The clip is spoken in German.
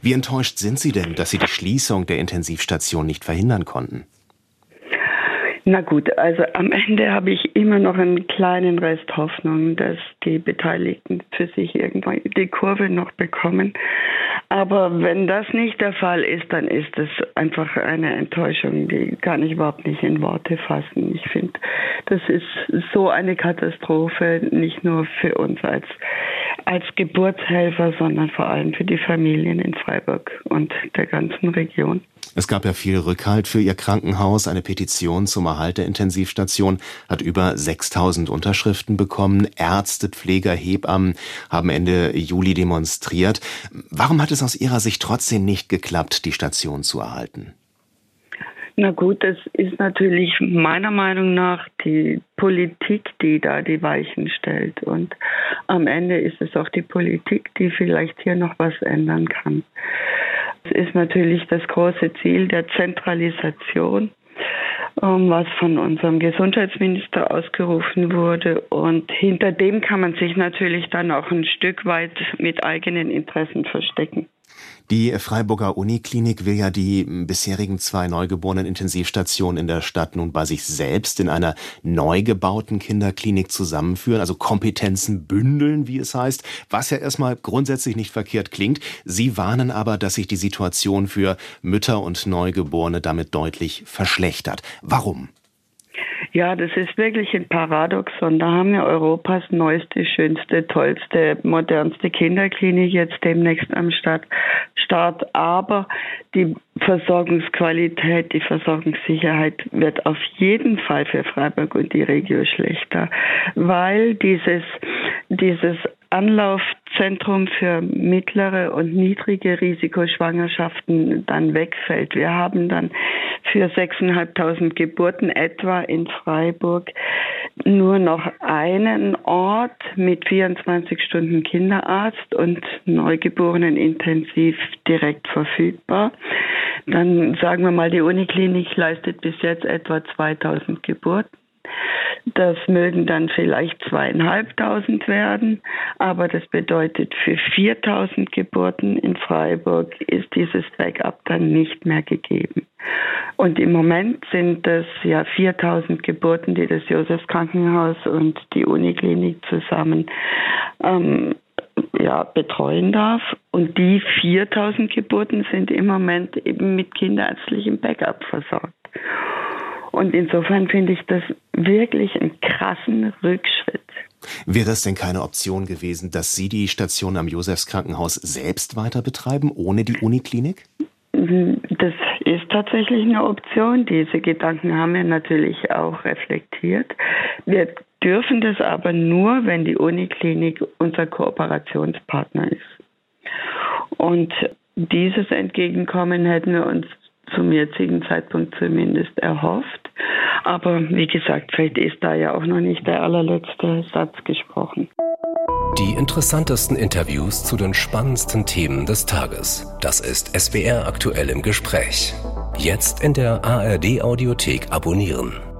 Wie enttäuscht sind Sie denn, dass Sie die Schließung der Intensivstation nicht verhindern konnten? Na gut, also am Ende habe ich immer noch einen kleinen Rest Hoffnung, dass die Beteiligten für sich irgendwann die Kurve noch bekommen. Aber wenn das nicht der Fall ist, dann ist es einfach eine Enttäuschung, die kann ich überhaupt nicht in Worte fassen. Ich finde, das ist so eine Katastrophe, nicht nur für uns als Geburtshelfer, sondern vor allem für die Familien in Freiburg und der ganzen Region. Es gab ja viel Rückhalt für Ihr Krankenhaus. Eine Petition zum Erhalt der Intensivstation hat über 6.000 Unterschriften bekommen. Ärzte, Pfleger, Hebammen haben Ende Juli demonstriert. Warum hat es aus Ihrer Sicht trotzdem nicht geklappt, die Station zu erhalten? Na gut, das ist natürlich meiner Meinung nach die Politik, die da die Weichen stellt. Und am Ende ist es auch die Politik, die vielleicht hier noch was ändern kann. Es ist natürlich das große Ziel der Zentralisation, was von unserem Gesundheitsminister ausgerufen wurde. Und hinter dem kann man sich natürlich dann auch ein Stück weit mit eigenen Interessen verstecken. Die Freiburger Uniklinik will ja die bisherigen 2 neugeborenen Intensivstationen in der Stadt nun bei sich selbst in einer neu gebauten Kinderklinik zusammenführen, also Kompetenzen bündeln, wie es heißt, was ja erstmal grundsätzlich nicht verkehrt klingt. Sie warnen aber, dass sich die Situation für Mütter und Neugeborene damit deutlich verschlechtert. Warum? Ja, das ist wirklich ein Paradoxon. Da haben wir Europas neueste, schönste, tollste, modernste Kinderklinik jetzt demnächst am Start. Aber die Versorgungsqualität, die Versorgungssicherheit wird auf jeden Fall für Freiburg und die Region schlechter, weil dieses Anlaufzentrum für mittlere und niedrige Risikoschwangerschaften dann wegfällt. Wir haben dann für 6.500 Geburten etwa in Freiburg nur noch einen Ort mit 24 Stunden Kinderarzt und Neugeborenen intensiv direkt verfügbar. Dann sagen wir mal, die Uniklinik leistet bis jetzt etwa 2.000 Geburten. Das mögen dann vielleicht 2.500 werden, aber das bedeutet, für 4.000 Geburten in Freiburg ist dieses Backup dann nicht mehr gegeben. Und im Moment sind es ja 4.000 Geburten, die das Josefs-Krankenhaus und die Uniklinik zusammen betreuen darf. Und die 4.000 Geburten sind im Moment eben mit kinderärztlichem Backup versorgt. Und insofern finde ich das wirklich einen krassen Rückschritt. Wäre es denn keine Option gewesen, dass Sie die Station am Josefs-Krankenhaus selbst weiter betreiben, ohne die Uniklinik? Das ist tatsächlich eine Option. Diese Gedanken haben wir natürlich auch reflektiert. Wir dürfen das aber nur, wenn die Uniklinik unser Kooperationspartner ist. Und dieses Entgegenkommen hätten wir uns zum jetzigen Zeitpunkt zumindest erhofft. Aber wie gesagt, vielleicht ist da ja auch noch nicht der allerletzte Satz gesprochen. Die interessantesten Interviews zu den spannendsten Themen des Tages. Das ist SWR aktuell im Gespräch. Jetzt in der ARD Audiothek abonnieren.